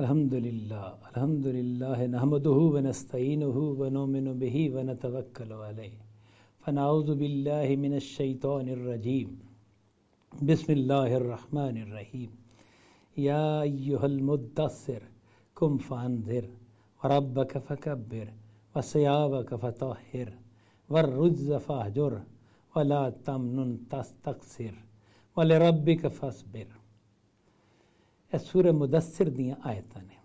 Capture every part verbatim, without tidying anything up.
अल्हम्दुलिल्लाह अल्हम्दुलिल्लाह नहमदुहु व नस्तईनुहु व नुमिनु बिही व नतवक्कलु अलैहि फनऊज़ु बिल्लाहि मिनश शैतानिर रजीम बिस्मिल्लाहिर रहमानिर रहीम या अय्युहल मुद्दस्सिर कुम फअन्ज़िर व रब्बक फकब्बिर व सियाबक फतहहिर वर्रुज्ज़ फहजुर व ला तमनुन तस्तक्सिर व लिरब्बिक फस्बिर। ਇਹ ਸੂਰਾ ਮੁਦੱਸਿਰ ਦੀਆਂ ਆਇਤਾਂ ਨੇ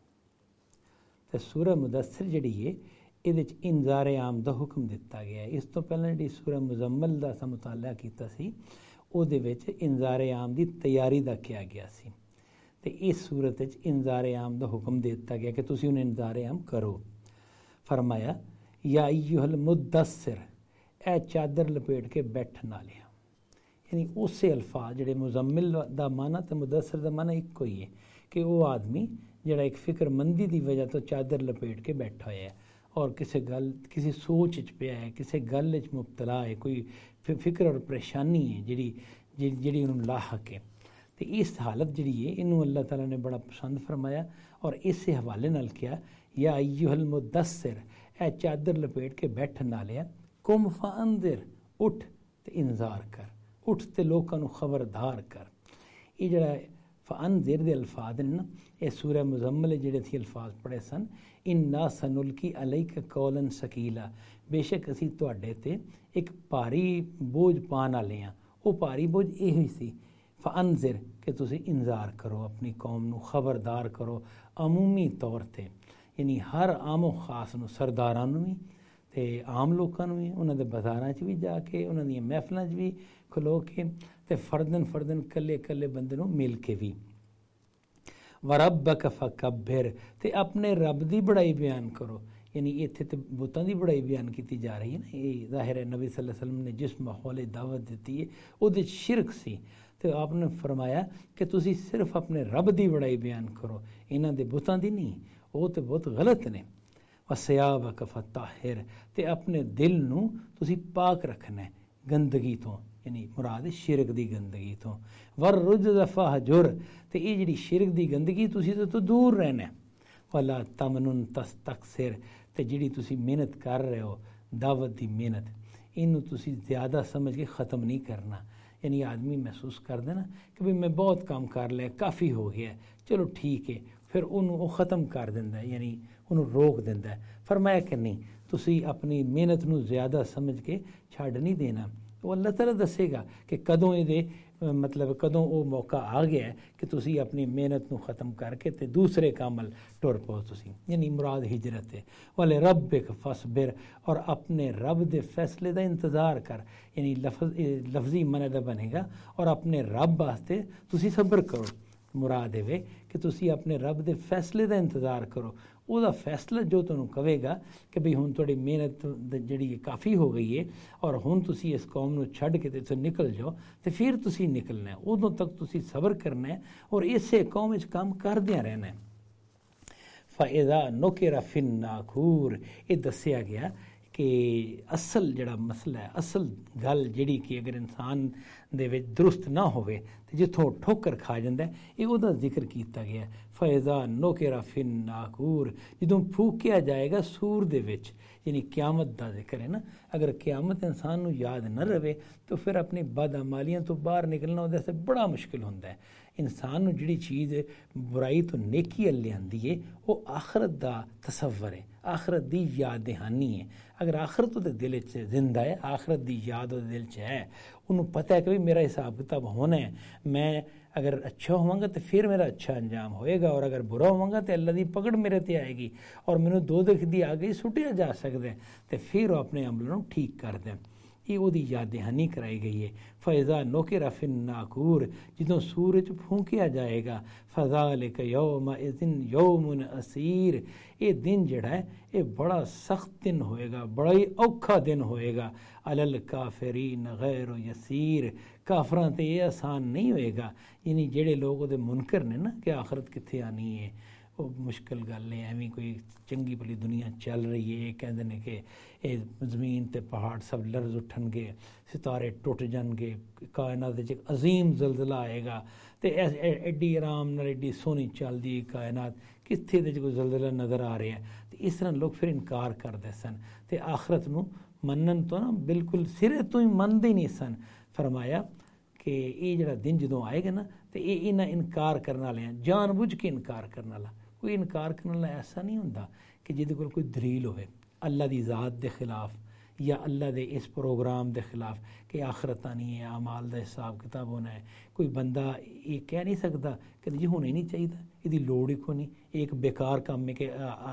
ਤੇ ਸੂਰਾ ਮੁਦੱਸਿਰ ਜਿਹੜੀ ਹੈ ਇਹਦੇ ਚ ਇੰਜ਼ਾਰ ਆਮ ਦਾ ਹੁਕਮ ਦਿੱਤਾ ਗਿਆ ਹੈ। ਇਸ ਤੋਂ ਪਹਿਲਾਂ ਜਿਹੜੀ ਸੂਰਾ ਮੁਜ਼ੰਮਲ ਦਾ ਅਸਾਂ ਮੁਤਾਲਾ ਕੀਤਾ ਸੀ ਉਹਦੇ ਵਿੱਚ ਇੰਜ਼ਾਰ ਆਮ ਦੀ ਤਿਆਰੀ ਦਾ ਕਿਹਾ ਗਿਆ ਸੀ ਤੇ ਇਸ ਸੂਰਤ ਵਿੱਚ ਇੰਜ਼ਾਰ ਆਮ ਦਾ ਹੁਕਮ ਦੇ ਦਿੱਤਾ ਗਿਆ ਕਿ ਤੁਸੀਂ ਉਹਨੂੰ ਇੰਜ਼ਾਰ ਆਮ ਕਰੋ। ਫਰਮਾਇਆ ਯਾ ਅਯੁਹਲ ਮੁਦੱਸਿਰ, ਇਹ ਚਾਦਰ ਲਪੇਟ ਕੇ ਬੈਠਣ ਵਾਲਿਆ, यानी उस अल्फाज जोड़े मुजम्मिल का माना तो मुदस्सिर का माना एक ही है कि वह आदमी जोड़ा एक फिक्रमंदी की वजह तो चादर लपेट के बैठा हुआ है और किसी गल किसी सोच च पिया है, किसी गल च मुबतला है, कोई फिक्र और परेशानी है जी जी जी उन्होंने लाहक है। तो इस हालत जी है इनू अल्लाह ताला ने बड़ा पसंद फरमाया और इस हवाले नाल किया या अय्युहल मुदस्सिर, ए चादर लपेट के बैठन वाले कुम फअन्ज़िर, उठ तो इंतजार कर, उठ ते लोगों खबरदार कर। ये जरा फअन्ज़िर दे अल्फाज ने ना ये सूरह मुज़म्मिल जेड़े थी अल्फाज पढ़े सन इन्ना सनुल्की अलैका कौलन सकीला, बेशक असी तुहाडे ते एक भारी बोझ पान वाले हैं। वो भारी बोझ यही सी फअन्ज़िर कि तुसी इंतजार करो, अपनी कौम नू खबरदार करो अमूमी तौर ते, यानी हर आमो खास नू सरदारां नू भी ते आम लोगों भी उन्होंने बाजारां च भी जाके उन्होंने महफलों च भी खलो के ते फर्दन फर्दन कल्ले कल्ले बंदे नूं मिल के भी व रब्बक फकब्बिर, ते अपने रब दी बड़ाई बयान करो। यानी इत्थे ते बुतां दी बड़ाई बयान की जा रही है ना। ये ज़ाहिर है नबी सल्लल्लाहु अलैहि वसल्लम ने जिस माहौल दावत दी है उहदे शिरक सी, तो आपने फरमाया कि तुसी सिर्फ अपने रब दी बड़ाई बयान करो, इन्हां दे बुतां दी नहीं। वो तो बहुत गलत ने। वसियाबक फतहहिर, ते अपने दिल नू तुसी पाक रखना है गंदगी तो, यानी मुराद शिरक दी गंदगी तो। वर्रुज्ज़ फहजुर, ते ये जिहड़ी शिरक दी गंदगी तुसी तो, तो दूर रहना है। वला तमनुन तस्तक्सिर, ते जिहड़ी तुसी मेहनत कर रहे हो दावत दी मेहनत, इनू तुसी ज़्यादा समझ के ख़त्म नहीं करना। यानी आदमी महसूस कर देना कि भाई मैं बहुत काम कर लिया, काफ़ी हो गया, चलो ठीक है, फिर उन्होंने ख़त्म कर देंदा है, यानी उन्होंने रोक देंदा है। फरमाया कि नहीं, तुसी अपनी मेहनत नू ज़्यादा समझ के छड़ नहीं देना। वो अल्लाह ताला दसेगा कि कदों ये मतलब कदों वो मौका आ गया है कि तुसी अपनी मेहनत नू ख़त्म करके ते दूसरे कामल टुर पाओ तुसी, यानी मुराद हिजरत है। वाले रब्बिक फस्बिर, और अपने रब दे फैसले का इंतज़ार कर, यानी लफ्ज़ लफ्ज़ी मन बनेगा और अपने रब वास्ते तुसी सब्र करो। मुराद है कि तुसी अपने रब दे फैसले का इंतज़ार करो, ਉਹਦਾ फैसला जो तुहानूं कहेगा कि भी हुण तुहाडी मेहनत जिहड़ी काफ़ी हो गई है और हुण तुसी इस कौम नूं छड्ड के ते इत्थों निकल जाओ, तो फिर तुसी निकलना है। उदों तक तुसी सब्र करना है और इसे कौम विच काम करदियां रहना है। फ़इज़ा नुकिरा फ़िन्नाकूर, ये दस्सिया गया कि असल जिहड़ा मसला है, असल गल जिहड़ी कि अगर इंसान दे विच दुरुस्त ना होवे ते जिथों ठोकर खा जांदा है, ये उहदा जिक्र कीता गया। फ़इज़ा नुकिरा फ़िन्नाकूर, जदों फूकिया जाएगा सूर दे विच, यानी क़यामत दा जिक्र है ना। अगर क़यामत इंसान नूं याद न रहे तो फिर अपनी बदअमालियां तो बाहर निकलना उहदे आस्ते बड़ा मुश्किल हुंदा है। इंसान नूं जिहड़ी चीज़ बुराई तो नेकी अल लिआंदी है वो आखरत दा तसव्वुर है, आखरत दी याद दहानी है। अगर आखरत उहदे दिल च जिंदा है, आखरत दी याद उहदे दिल च है, उन्होंने पता है कि भी मेरा हिसाब किताब होना है, मैं अगर अच्छा होवांगा तो फिर मेरा अच्छा अंजाम होएगा और अगर बुरा होवांगा तो अल्लाह दी पकड़ मेरे ते आएगी और मैनूं दोज़ख दी आगे सुटिया जा सकदा है, तो फिर अपने अमलों नूं ठीक कर दें। ये उहदी याद दहानी कराई गई है। फ़इज़ा नुकिरा फ़िन्नाकूर, जदों सूरज फूंकिया जाएगा, फ़ज़ालिका यौमइज़िन यौमुन असीर, ये दिन जिहड़ा है ये बड़ा सख्त दिन होएगा, बड़ा ही औखा दिन होएगा। अलल काफ़िरीन गैर यसीर, काफरां ते ये आसान नहीं होएगा, यानी जेड़े लोग उहदे मुनकर ने ना कि आखरत कित्थे आनी है, वो मुश्किल गल है। एवं कोई चंगी भली दुनिया चल रही है, कहते हैं कि ये जमीन ते पहाड़ सब लरज उठनगे, सितारे टुट जाएंगे, कायनात एक अजीम जलजला आएगा, तो एड्डी आराम नाल एड्डी सोहनी चलदी कायनात, कित्थे दे कोई जलजला नज़र आ रहा है। तो इस तरह लोग फिर इनकार करते सन, तो आखरत नूं मनन तो ना बिल्कुल सिरे तो ही मनते ही नहीं सन। फरमाया कि ये जड़ा दिन जदों आएगा ना, तो ये इन्हां इनकार करने वाले जान बुझ के इनकार करने वाला, कोई इनकार करने वाला ऐसा नहीं होंदा कि जिहदे कोल कोई दलील होवे अल्लाह दी ज़ात दे खिलाफ या अल्लाह दे इस प्रोग्राम दे खिलाफ कि आखरत आनी है, अमाल दा हिसाब किताब होना है। कोई बंदा ये कह नहीं सकता कि जी होना ही नहीं चाहिए, इसकी लोड़ ही कोई नहीं, एक बेकार काम है कि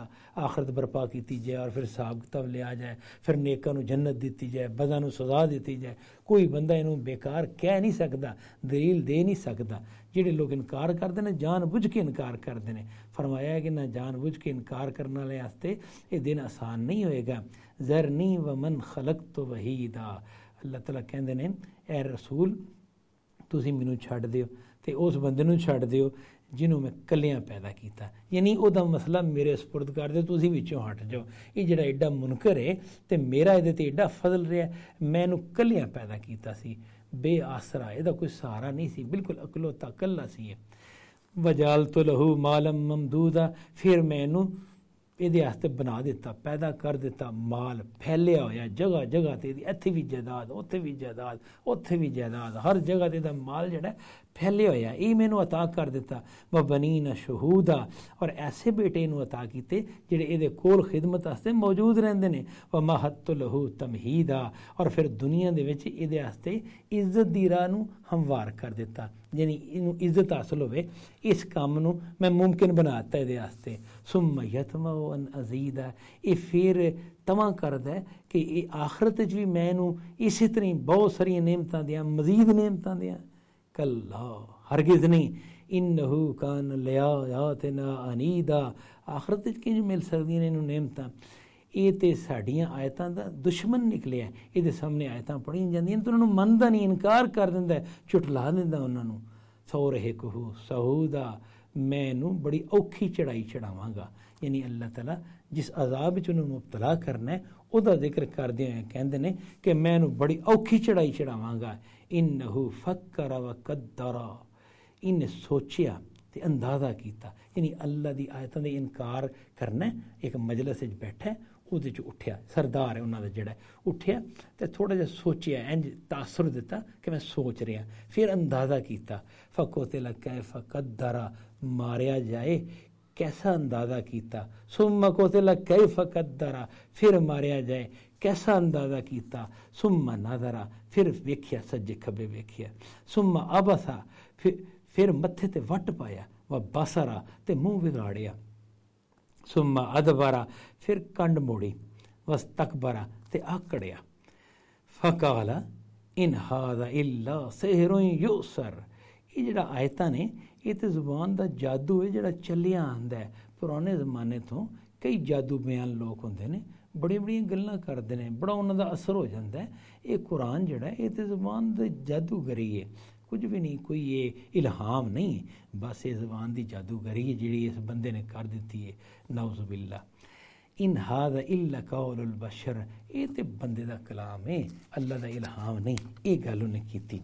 आखरत बर्पा की जाए और फिर हिसाब किताब लिया जाए, फिर नेकां नूं जन्नत दी जाए, बदां नूं सज़ा दी जाए। कोई बंदा इनूं बेकार कह नहीं सकता, दलील दे नहीं सकता। ਜਿਹੜੇ लोग इनकार करते हैं जान बुझ के इनकार करते हैं। फरमाया है कि ना जान बुझ के इनकार करने वाले वास्ते ये दिन आसान नहीं होएगा। ज़रनी व मन खलक तो वहीदा, अल्लाह ताला कहते हैं ए रसूल तुसीं मैनूं छड्ड दिओ ते उस बंदे नूं छड्ड दिओ जिन्हों मैं कलियां पैदा किया, यानी वह मसला मेरे सपुर्द कर दो, तुसीं विचों हट जाओ। ये जिहड़ा एडा मुनकर है तो मेरा ये ते एडा फजल रहा, मैं इहनूं कलियां पैदा किया सी, बेआसरा, ਇਹਦਾ कोई सहारा नहीं सी, बिल्कुल अकलौता कल्ला सी। वजाल तो लहू मालम ममदूदा, फिर मैं इनू ਇਹਦੇ ਵਾਸਤੇ ਬਣਾ ਦਿੱਤਾ, ਪੈਦਾ ਕਰ ਦਿੱਤਾ ਮਾਲ ਫੈਲਿਆ ਹੋਇਆ ਜਗ੍ਹਾ ਜਗ੍ਹਾ ਤੇ, ਇੱਥੇ ਵੀ ਜਾਇਦਾਦ, ਉੱਥੇ ਵੀ ਜਾਇਦਾਦ, ਉੱਥੇ ਵੀ ਜਾਇਦਾਦ, ਹਰ ਜਗ੍ਹਾ ਤੇ ਦਾ ਮਾਲ ਜਿਹੜਾ फैले होया, ये मैनू अता कर दिता। व बनीना शहूदा, और ऐसे बेटे इनू अता किते जिहड़े इहदे कोल खिदमत वास्ते मौजूद रहिंदे ने। व महत्तु लहू तमहीदा, और फिर दुनिया दे विच इहदे वास्ते इज्जत दी राह नूं हमवार कर दिता, यानी इनू इज्जत हासिल होवे, इस काम नूं मैं मुमकिन बनाता इहदे वास्ते। सुम्मा यतमउ अन अज़ीदा, ये फिर तमा करदा है कि ये आखरत च भी मैनू इसी तरह बहुत सारियां नेमतां दियां, मजीद नेमतां दियां। कल्ला, हरगिज़ नहीं, इन्नहू कान लियायातिना अनीदा, आखरत च किंज मिल सकदियां ने इनू नेमतां। ये तो साडियां आयतां दा दुश्मन निकलिया, ये सामने आयतां पढ़ियां जांदियां तो उन्होंने मनदा नहीं, इनकार कर दिंदा है, झुटला दिंदा उन्होंने। सौ रहे कहू सहूदा, मैनू बड़ी औखी चढ़ाई चढ़ावांगा, यानी अल्लाह ताला जिस अजाब च उन्होंने मुबतला करना है उसका जिक्र करदे हुए कहंदे ने कि मैनू बड़ी औखी चढ़ाई चढ़ावांगा। इन्नहू फक्कर व कद्दरा, इन्हें सोचिया ते अंदाजा किया, यानी अल्लाह दी आयतां दा इनकार करना। एक मजलिस च बैठा, ਉਹਦੇ ਚ उठिया, सरदार है उन्होंने जड़ा उठिया तो थोड़ा जिहा सोचिया, इंज तासुर दिता कि मैं सोच रहा, फिर अंदाज़ा किया। फकोतिला कैफ़ कद्दरा, मारिया जाए कैसा अंदाज़ा किया। सुम्मा कोतिला कैफ़ कद्दरा, फिर मारिया जाए कैसा अंदाज़ा किया। सुम्मा नज़रा, फिर वेखिया सज्जे खब्बे वेखिया। सुम्मा अबसा, फिर फिर मत्थे ते वट पाया। व बसरा, ते मुँह बिगाड़िया। सुम्मा अदबरा, फिर कंड मोड़ी। वस तकबरा, ते आकड़िया। फकाला इन हादा इल्ला सेहरुन युसर, ये जड़ा आयतां ने ये तो जुबान का जादू है जड़ा चलिया आंदा है। पुराने जमाने तो कई जादू बयान लोग होंदे ने, बड़ी बड़ी गल्लां करदे ने, बड़ा उन्हां दा असर हो जाता है। ये कुरान जड़ा ये तो जुबान दा जादूगरी है, कुछ भी नहीं, कोई ये इल्हाम नहीं, बस ये ज़बान की जादूगरी है जिहड़ी इस बंदे ने कर दी है। नऊज़ बिल्ला, इन हादा इल्ला कौलुल बशर, ये तो बंदे का कलाम है, अल्लाह का इल्हाम नहीं। ये गल उन्हें की।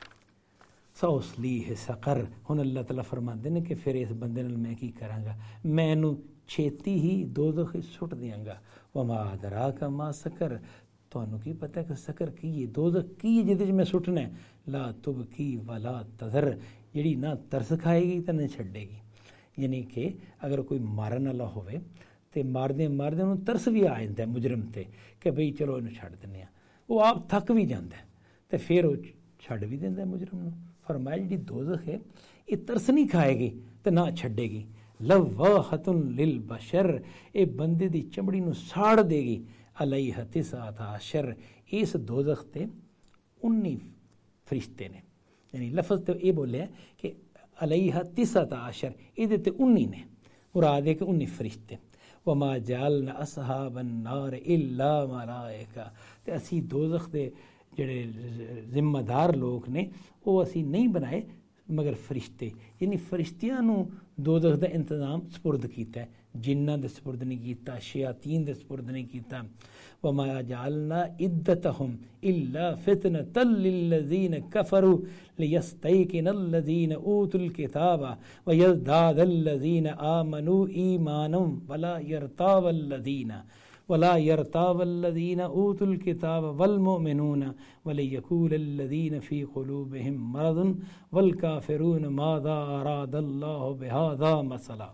सौसली है सकर, हुण अल्लाह ताला फरमाते हैं कि फिर इस बंदे नाल मैं की करांगा, मैं इनू छेती ही दोज़ख सुट दियांगा। वमा अदराका मा सकर, तुहानू की पता है कि सकर की है, दोज़ख की है जिहदे च मैं सुटना है। ला तुबकी वला तज़र, जिहड़ी ना तरस खाएगी तो ना छड्डेगी, यानी कि अगर कोई मारन वाला होवे तो मारदे मारदे उन्होंने तरस भी आ जाता है मुजरम ते कि बई चलो इन्हूं छड्ड दिंदे आ, वो आप थक भी जाता है तो फिर वो छड्ड भी दिंदा है मुजरम नूं। फरमाया जिहड़ी दोज़ख है ये तरस नहीं खाएगी तो ना छड्डेगी। लव्वाहतुन लिल बशर, ये बंदे दी चमड़ी नूं साड़ देगी। अलैहा तिसअत अशर, इस दोज़ख ते उन्नी फरिश्ते ने, यानी लफ्ज़ तो ये बोलिया कि अलैहा तिसअत अशर, ये ते उन्नी ने, मुराद है कि उन्नी फरिश्ते। वमा जालना असहाबन नार इल्ला मलाइका, ते असी दोज़ख दे जिहड़े जिम्मेदार लोग ने वो असी नहीं बनाए मगर फरिश्ते, यानी फरिश्तियां नूं दोज़ख दा इंतज़ाम सपुर्द कीता है, जिन्नां दे सपुर्द नहीं कीता, शयातीन दे सपुर्द नहीं कीता। वमा जअलना इद्दतहुम इल्ला फितनतल लिल्लज़ीन कफ़रू लियस्तयकिनल्लज़ीन ऊतुल किताबा वयज़दादल्लज़ीन आमनू ईमानम वला यर्तावल्लज़ीन वला यर्तावल्लज़ीन ऊतुल किताब वल मुमिनून वलियक़ूलल्लज़ीन फ़ी क़ुलूबिहिम मरज़ुन वल काफ़िरून माज़ा अरादल्लाहु बिहाज़ा मसला।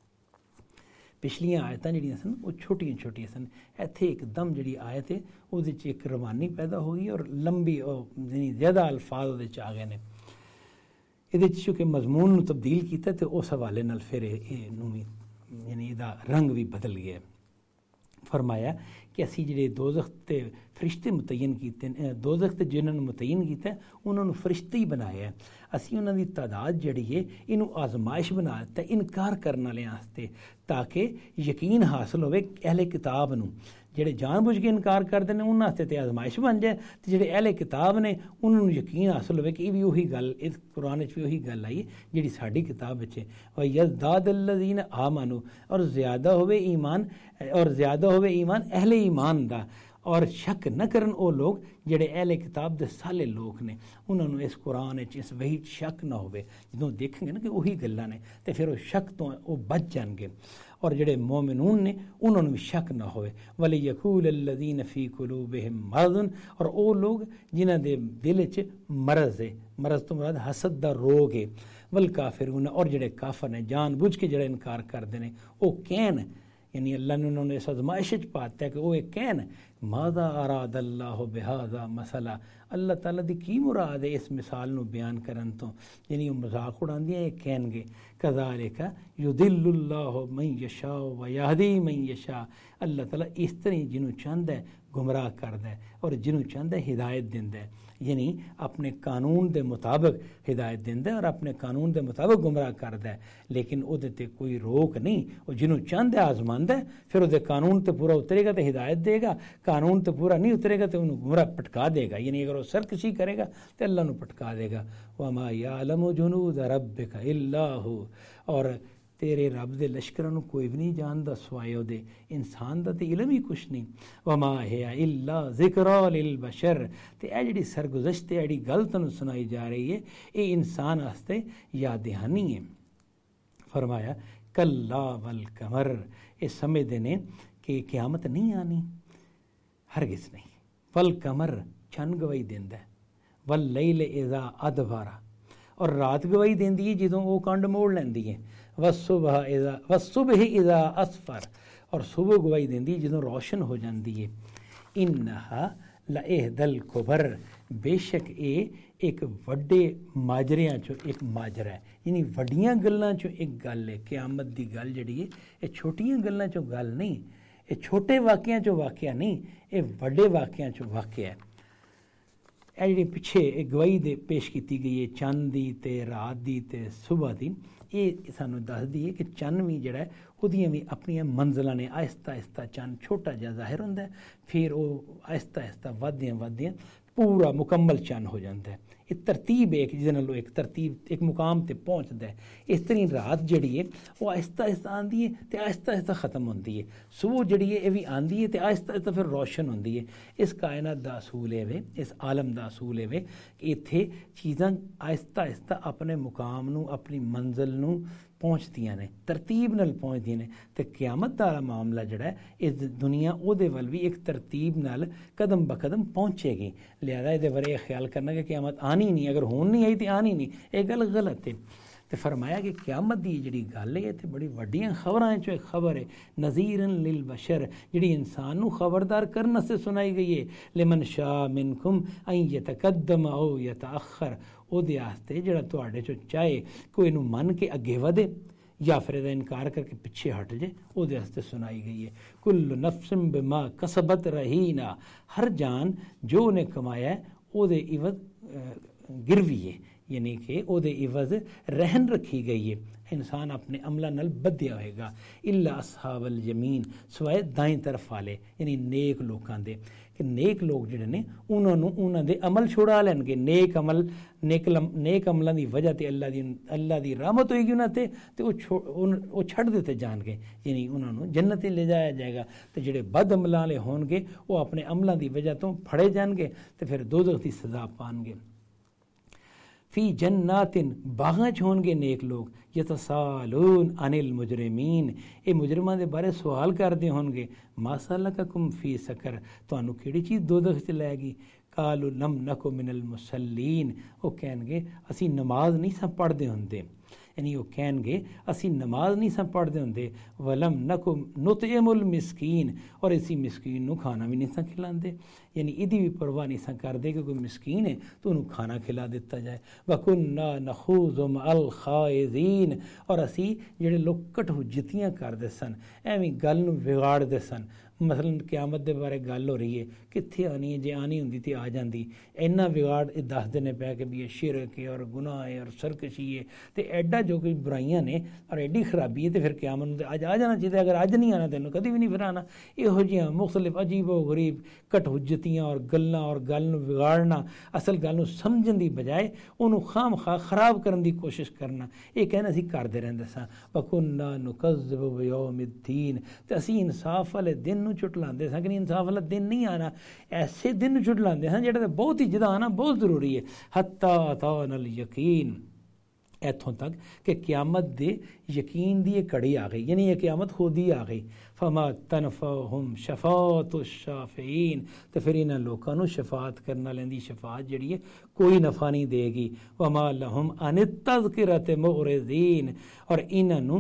पिछलियां आयतां जिहड़ियां सन वो छोटियां छोटियां सन, इत्थे एकदम जिहड़ी आयत है उहदे च एक रवानी पैदा हो गई और लंबी यानी ज़्यादा अल्फाज उहदे च आ गए ने। इहदे च चूँकि मजमून नूं तब्दील कीता ते उस हवाले नाल फिर इहनूं भी यानी इहदा रंग भी बदल गया। फरमाया कि असी जिहड़े दोज़ख ते फरिश्ते मुतयन कीते ने, दोज़ख ते जिन्हां नूं मुतयन कीता उन्हां नूं फरिश्ते ही बनाया है। असी उन्हां दी तादाद जिहड़ी है इनू आजमाइश बना दित्ता इनकार करने वाले आस्ते, ताकि यकीन हासिल होवे अहले किताब नूं। जेड़े जानबूझ के इनकार करते हैं उन्हां आस्ते ते आजमाइश बन जाए, ते जेड़े अहले किताब ने उन्हां नूं यकीन हासिल होवे कि ये भी उही गल इस कुरान च भी उही गल आई जिहड़ी साडी किताब विच है। व यज़दादल्लज़ीन आमनू, और ज़्यादा होवे ईमान, और ज़्यादा होवे ईमान अहले ईमान दा, और शक न करन वो लोग जेड़े अहले किताब दे साले लोग ने, उन्होंने इस कुरान इस वही शक ना होवे। जो देखेंगे ना कि वही गल्लां ने तो फिर वो शक तो वो बच जाएंगे, और जेड़े मोमिनून ने उन्होंने भी शक ना होवे। वलियक़ूलल्लज़ीन फ़ी क़ुलूबिहिम मरज़ुन, और वो लोग जिन्हां दे दिल च मरज़ है, मरज़ तो मुराद हसद दा रोग है। वल काफ़िरून, और जेड़े काफर ने जान बुझ के जेड़ा इनकार करते हैं वो कहन, यानी अल्लाह ने उन्होंने इस आजमाइश च पाता है कि वो एक कहन माज़ा अरादल्लाहु बिहाज़ा मसला, अल्लाह ताला दी की मुराद है इस मिसाल नूं बयान करन तो, यानी वो मजाक उड़ांदियां ये कहणगे कज़ालिका युदिल्लुल्लाहु मन यशा व यहदी मन यशा, अल्लाह ताला इस तरह जिन्हों चाहता है गुमराह करदा है और जिन्हों चाहता है हिदायत दिंदा है, यानी अपने कानून के मुताबिक हिदायत दिंदा है और अपने कानून के मुताबिक गुमराह करदा है। लेकिन उहदे ते कोई रोक नहीं, वो जिन्हों चाहता है आजमांदा है, फिर उहदे कानून ते पूरा उतरेगा तो हिदायत देगा, कानून तो पूरा नहीं उतरेगा तो उन्हें गुमराह पटका देगा, यानी अगर वो सरकशी करेगा तो अल्लाह नूं पटका देगा। वमा यालमु जुनूद रब्बिका इल्ला हु, और तेरे रब दे लश्करां नूं कोई भी नहीं जानदा सिवाए ओहदे, इंसान दा ते इलम ही कुछ नहीं। वमा हिया इल्ला ज़िक्रा लिल बशर, ते ए जिहड़ी सरगुज़श्त जिहड़ी गल तुहानूं सुनाई जा रही है ये इंसान आस्ते याद दहानी है। फरमाया कल्ला वल कमर, ये समझदे ने कि क़यामत नहीं आनी, हरगिज़ नहीं। वल कमर चन्न गवाही देंदा है, वल लैल इज़ा अदबरा, और रात गवाही देंदी है जदों वो कंड मोड़ लैंदी है। वसुबह इज़ा वसुबह इज़ा असफर, और सुबह गवाही देंदी है जदों रोशन हो जाती है। इन्नहा लएहदल कुबर, बेशक ये एक वड्डे माजरियां चो एक माजरा है, यानी वड्डियां गल्लां चो एक गल है। क़यामत दी गल जिहड़ी है ये छोटियां गल्लां चो गल नहीं, ये छोटे वाक़ियां चो वाक़िया नहीं, ये वड्डे वाक़ियां चो वाक़िया है। ਇਹ ਜਿਹੜੀ ਪਿੱਛੇ ਇਹ ਗਵਾਹੀ ਦੇ ਪੇਸ਼ ਕੀਤੀ ਗਈ ਹੈ ਚੰਨ ਦੀ ਤੇ ਰਾਤ ਦੀ ਤੇ ਸੁਬਹ ਦੀ, ਇਹ ਸਾਨੂੰ ਦੱਸਦੀ ਹੈ ਕਿ ਚੰਨ ਵੀ ਜਿਹੜਾ ਉਹਦੀਆਂ ਵੀ ਆਪਣੀਆਂ ਮੰਜ਼ਲਾਂ ਨੇ। ਆਹਿਸਤਾ ਆਹਿਸਤਾ ਚੰਨ ਛੋਟਾ ਜਿਹਾ ਜ਼ਾਹਿਰ ਹੁੰਦਾ, ਫਿਰ ਉਹ ਆਹਿਸਤਾ ਆਹਿਸਤਾ ਵੱਧਦਿਆਂ ਵੱਧਦਿਆਂ पूरा मुकम्मल चन्न हो जाता है। ये तरतीब एक जिस नाल एक तरतीब एक मुकाम ते पहुँचता है। इस तरह रात जिहड़ी है वो आहिस्ता आहिस्ता आती है तो आहिस्ता आहिस्ता ख़त्म होती है। सुबह जिहड़ी है ये भी आती है तो आहिस्ता आहिस्ता फिर रोशन होती है। इस कायनात का असूल है वे, इस आलम का असूल है वे कि इत्थे चीज़ां आहिस्ता आहिस्ता अपने मुकाम नूं अपनी मंजिल नूं पहुँचदियां ने, तरतीब नाल पहुँचदियां ने। तो क़यामत दा मामला जिहड़ा है इस दुनिया उहदे वल भी एक तरतीब नाल कदम ब कदम पहुँचेगी। लिहाजा इहदे बारे यह ख्याल करना कि क़यामत आनी नहीं, अगर हुण नहीं आई तो आनी नहीं, यह गल गलत है। तो फरमाया कि क़यामत दी जिहड़ी गल है तो बड़ी वड्डियां खबरां चो एक खबर है, नज़ीरन लिल बशर, जिहड़ी इंसान नूं खबरदार करने से सुनाई गई है। लिमन शाह मिनकुम अन यतकद्दम औ यतअखर, ਉਹਦੇ ਆਸਤੇ ਜਿਹੜਾ ਤੁਹਾਡੇ ਚੋਂ ਚਾਹੇ ਕੋਈ ਇਹਨੂੰ ਮੰਨ ਕੇ ਅੱਗੇ ਵਧੇ ਜਾਂ ਫਿਰ ਇਹਦਾ ਇਨਕਾਰ ਕਰਕੇ ਪਿੱਛੇ ਹਟ ਜੇ, ਉਹਦੇ ਵਾਸਤੇ ਸੁਣਾਈ ਗਈ ਹੈ। ਕੁੱਲ ਨਫਸਿਨ ਬਿਮਾ ਕਸਬਤ ਰਹੀਨਾ, ਹਰ ਜਾਨ ਜੋ ਉਹਨੇ ਕਮਾਇਆ ਉਹਦੇ ਇਵਜ਼ ਗਿਰਵੀ ਹੈ, यानी कि ਉਹਦੇ ਇਵਜ਼ रहन रखी गई है। इंसान अपने अमलों नाल बधिया होएगा। इल्ला असहाबल यमीन, सवाए दाएं तरफ वाले यानी नेक लोगों के, कि नेक लोग जिहड़े ने उन्होंने उन्होंने अमल छुड़ा लैणगे। नेक अमल नेक नेक अमलों की वजह से अल्लाह की अल्लाह की रहमत होएगी उन्होंने, तो वो छड़ दिते जाएंगे, यानी उन्होंने जन्नत ले जाया जाएगा। तो जिहड़े बद अमलों वाले होणगे वो अपने अमलों की वजह तो फड़े जाएंगे तो फिर दोज़ख की सज़ा पाएंगे। फ़ी जन्नातिन, बागां च होणगे नेक लोग, यतसालून अनिल मुजरिमीन, ये मुजरमां दे बारे सवाल करते होणगे, मा सलककुम फ़ी सकर, तुहानू किहड़ी चीज़ दोज़ख च लैगी। कालू लम नकु मिनल मुसल्लीन, वो कहणगे असी नमाज नहीं सा पढ़दे हुंदे, यानी वो कहणगे असी नमाज नहीं सा पढ़दे हुंदे। वलम नकु नुतइमुल मिस्कीन, और इसी मिस्कीन नू खाना भी नहीं सा खिलांदे, यानी इदी भी परवाह नहीं सा करदे कि कोई मिस्कीन है तो उन्होंने खाना खिला दिता जाए। वकुन्ना नखूज़ु मअल खाइज़ीन, और असी जिहड़े लोग कटहुज्जतियां करदे सन, एवें गल नू बिगाड़दे सन। मसलन क्यामत के बारे गल हो रही है, कित्थे आनी है, जे आनी हुंदी तो आ जाती, इन्ना बिगाड़ दस देने पै कि भी ये शिरक है और गुनाह है और सरकशी है, तो एडा जो कोई बुराइयां ने और एडी खराबी है, तो फिर क्यामत अज आ जाना चाहिए, अगर अज नहीं आना तेन कभी भी नहीं फिर आना। इहो जिहियां मुख्तलिफ अजीबो गरीब कटहुज्जतियां और गल्लां और गल नूं बिगाड़ना, असल गल नूं समझण दी बजाय उन्होंने खाम खा खराब करने की कोशिश करना, ये कहना असीं करदे रहिंदे सां। वकुन्ना नुकज़्ज़िबु बियौमिद्दीन, तो असीं इंसाफ वाले दिन नूं झुटलांदे सां कि नहीं इंसाफ वाला दिन नहीं आना, ऐसे दिन झुटलांदे सां जिहड़ा बहुत ही जिहदा आना बहुत ज़रूरी है। हत्ता अतानल यकीन, इत्थों तक कि क्यामत दे यकीन दी घड़ी आ गई, यानी ये क्यामत खुद ही आ गई। फमा तनफ़अहुम शफ़ाअतु शाफ़िईन, तो फिर इन्हां लोकां नूं शफात करन वालियां दी शफात जिहड़ी है कोई नफ़ा नहीं देगी। वमा लहुम अनित तज़किरति मुअरिज़ीन, और इन्हां नूं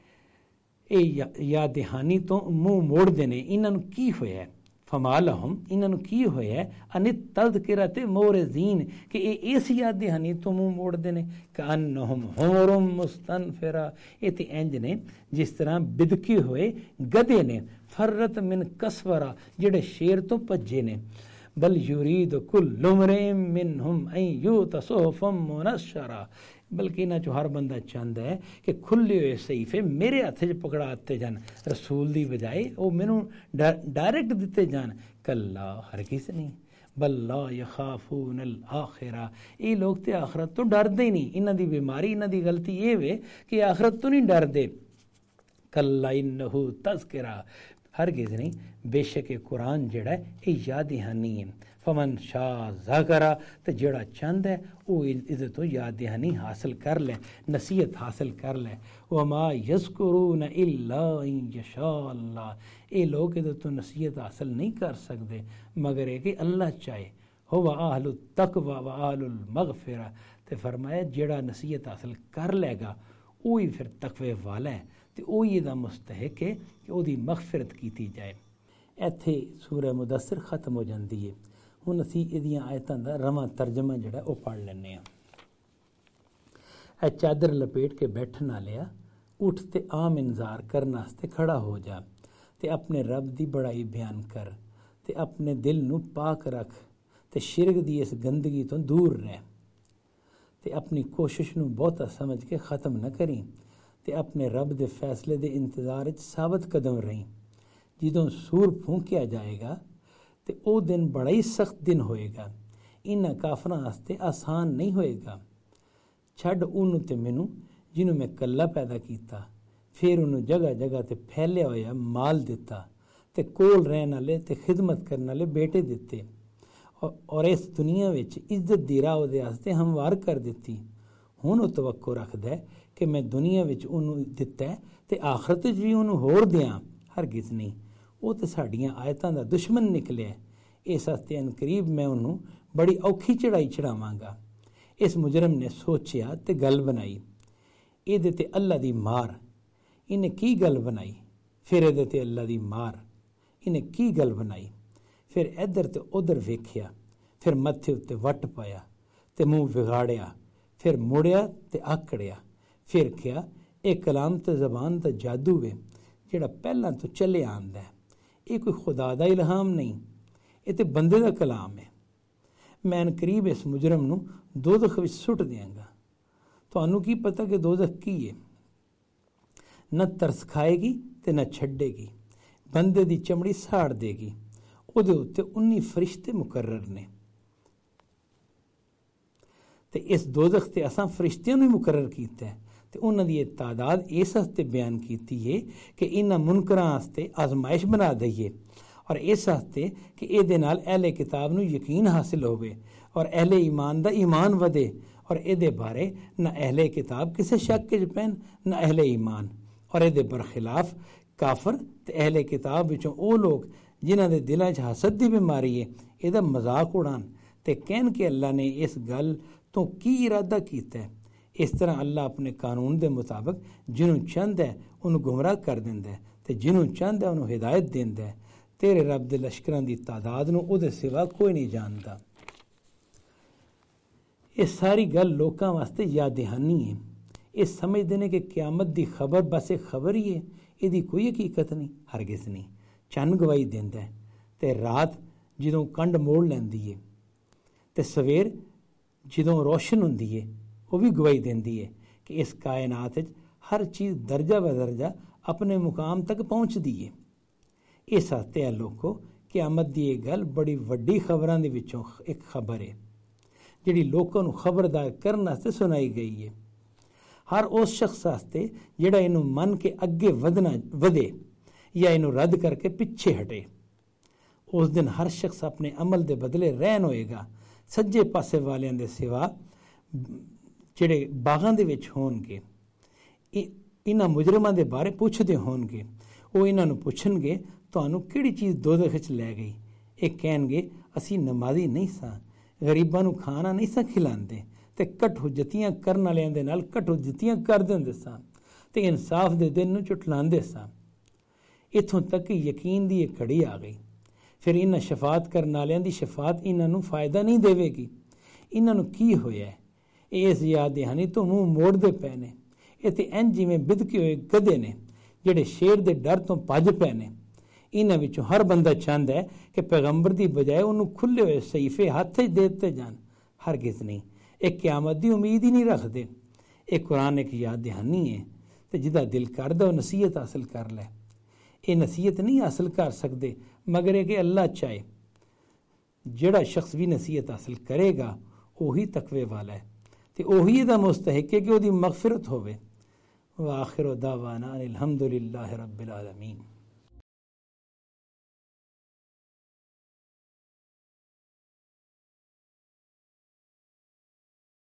ये याद दहानी तो मुँह मोड़ते हैं। इन्हों की होया फमा लहुम, इन्हों की होया अनित तज़किरति मुअरिज़ीन, कि ये इस याद दहानी तो मुँह मोड़ते हैं। कअन्नहुम हुमुरुम मुस्तनफ़िरा, ये तो इंज ने जिस तरह बिदके हुए गधे ने, फर्रत मिन कसवरा, जिहड़े शेर तो भज्जे ने। बल युरीद कुल्लु इम्रिइन मिनहुम अन यूता सुहुफ़म मुनश्शरा, बल्कि इन्हां चों हर बंदा चाहता है कि खुले हुए सहीफे मेरे हत्थ च पकड़ा दिते जान, रसूल की बजाय वो मैनू डायरैक्ट दिते जान। कल्ला, हरगिज़ नहीं, बल ला यखाफूनल आखिरा, ये लोग तो आखरत तो डरते ही नहीं। इन्हां दी बीमारी, इन्हां दी गलती ये वे कि आखरत तो नहीं डरते। कल्ला इन्नहु तज़किरा, हरगिज़ नहीं, बेशक कुरान जिहड़ा है ये याद दहानी है। फमन शाह ज़करा, तो जिहड़ा चाहता है वो इहदे तो याद दहानी हासिल कर ले, नसीहत हासिल कर ले। वमा यज़कुरून इल्ला अन यशा अल्लाह, ये लोग इहदे तो नसीहत हासिल नहीं कर सकते मगर ये कि अल्लाह चाहे। हुवा अहलु तकवा व अहलुल मग़फ़िरा, तो फरमाया जिहड़ा नसीहत हासिल कर लेगा वही फिर तकवे वाला है, तो वही इहदा मुस्तहिक है कि उसकी मग़फ़िरत की जाए। इत्थे सूरह मुदस्सिर खत्म हो जाती है। हुण असीं इहदियां आयतां दा रवां तर्जमा जिहड़ा वो पढ़ लैंदे हां। ऐ चादर लपेट के बैठन वालिया, उठ ते आम इंतज़ार करन वास्ते खड़ा हो जा, ते अपने रब दी बड़ाई बयान कर, ते अपने दिल नूं पाक रख, ते शिरक दी इस गंदगी तो दूर रह, ते अपनी कोशिश नूं बहुता समझ के ख़त्म न करी, ते अपने रब दे फैसले दे इंतज़ार च साबत कदम रही। जदों सूर फूंकिया जाएगा तो वह दिन बड़ा ही सख्त दिन होएगा, इन्हां काफरां वास्ते आसान नहीं होएगा। छड्ड उन्होंने ते मैनू जिन्हों मैं कल्ला पैदा किया, फिर उन्होंने जगह जगह ते फैलिया होया माल दिता, ते कोल रहन वाले ते खिदमत करने वाले बेटे दिते, और इस दुनिया विच इज्जत दी राह उहदे वास्ते हमवार कर दिती। हुण वह तवक्को रखदा है कि मैं दुनिया विच उन्होंने दिता है ते आखरत च भी उन्होंने होर दियां, हरगिज़ नहीं। वो तो साड़ियाँ आयतां दा दुश्मन निकलिया, इस हस्ते अनकरीब मैं उन्होंने बड़ी औखी चढ़ाई चढ़ावांगा। इस मुजरम ने सोचिया ते गल बनाई, इहदे ते अल्लाह दी मार, इन्हें की गल बनाई, फिर इहदे ते अल्लाह दी मार, इन्हें की गल बनाई। फिर इधर ते उधर वेख्या, फिर मत्थे उत्ते वट पाया ते मूँह विगाड़िया, फिर मुड़िया ते आकड़िया, फिर क्या एक कलाम ते ज़बान दा जादू वे जिहड़ा पहलां तो चले आंदा है। ये कोई खुदा दा इल्हाम नहीं, ये तो बंदे दा कलाम है। मैं अनकरीब इस मुजरम नूं दोज़ख विच सुट दियांगा। तुहानूं की पता कि दोज़ख की है? न तरस खाएगी ते न छड्डेगी। बंदे दी चमड़ी साड़ देगी। ਉਹਦੇ ਉੱਤੇ उन्नी फरिश्ते मुकर्रर ने ते इस दोज़ख ते असां फरिश्तियां नूं मुकर्रर कीता है ते उन्हां दी तादाद इस हस्ते बयान कीती है कि इन्हां मुनकरां आस्ते आजमाइश बना दईए और इस हस्ते कि इहदे नाल अहले किताब नूं यकीन हासिल होवे और अहले ईमान दा ईमान वधे और इहदे बारे न अहले किताब किसे शक च पैन न अहले ईमान और इहदे बरखिलाफ काफर ते अहले किताब विचों ओह लोग जिन्हां दे दिलां च हसद दी बीमारी है इहदा मजाक उड़ान ते कहन कि अल्लाह ने इस गल तो की इरादा कीता है। इस तरह अल्लाह अपने कानून के मुताबिक जिन्हों चाहता है उन्होंने गुमराह कर देंदा है ते जिन्हों चाहता है उन्होंने हिदायत देंदा है। तेरे रब दे लश्करां दी तादाद नूं उहदे सिवा कोई नहीं जानता। ये सारी गल लोकां वास्ते याद दहानी है। ये समझते हैं कि क्यामत की खबर बस एक खबर ही है, इसकी कोई हकीकत नहीं, हरगिज़ नहीं। चन्न गवाही देंदा है ते रात जदों कंड मोड़ लैंदी है ते सवेर जदों रोशन हुंदी है वह भी गवाही देंदी है कि इस कायनात च हर चीज़ दर्जा ब दर्जा अपने मुकाम तक पहुँचती है। इस हस्ते है लोगों क्यामत की यह गल बड़ी वड्डी खबरां दे विचों एक खबर है जिहड़ी लोकां नूं खबरदार करन वास्ते सुनाई गई है। हर उस शख्स वास्ते जिहड़ा इनू मन के अगे वधना वधे या इनू रद्द करके पिछे हटे। उस दिन हर शख्स अपने अमल के बदले रहन होएगा। सज्जे पासे वालियां दे सिवा जिहड़े बागां दे विच होणगे इन्हां मुजरमां दे बारे पुछदे होणगे। वो इन्हां नूं पुछणगे तुहानूं किहड़ी चीज़ दोज़ख च लै गई। ये कहणगे असीं नमाज़ी नहीं सां, गरीबां नूं खाना नहीं सां खिलांदे ते कट्ठू जतियां करन वालियां दे नाल कट्ठू जतियां करदे हुंदे सां ते इंसाफ दे दिन नूं झुठलांदे सां। इत्थों तक कि यकीन दी एक घड़ी आ गई। फिर इन्हां शफात करन वालियां दी शफात इन्हां नूं फायदा नहीं देवेगी। इन्हां नूं की होया है? ये इस याद दहानी तो मूँह मोड़दे पए ने। ये ते इंज जिवें बिदके होए गधे ने जिहड़े शेर दे डर तो भज पए ने। इन्हां विचों हर बंदा चाहता है कि पैगंबर की बजाय उन्होंने खुले हुए सहीफे हथ च दे दिते जान। हरगिज़ नहीं। एक क्यामत की उम्मीद ही नहीं रखते। एक कुरान एक याद दहानी है तो जिदा दिल करदा वो नसीहत हासिल कर लै। ये नसीहत नहीं हासिल कर सकते मगर ये कि अल्लाह चाहे जिहड़ा शख्स भी नसीहत हासिल करेगा वही तकवे वाला है तो वही इहदा मुस्तहिक है कि उसकी मगफिरत होवे। व आखिर दावाना अनिल हम्दुलिल्लाहि रब्बिल आलमीन।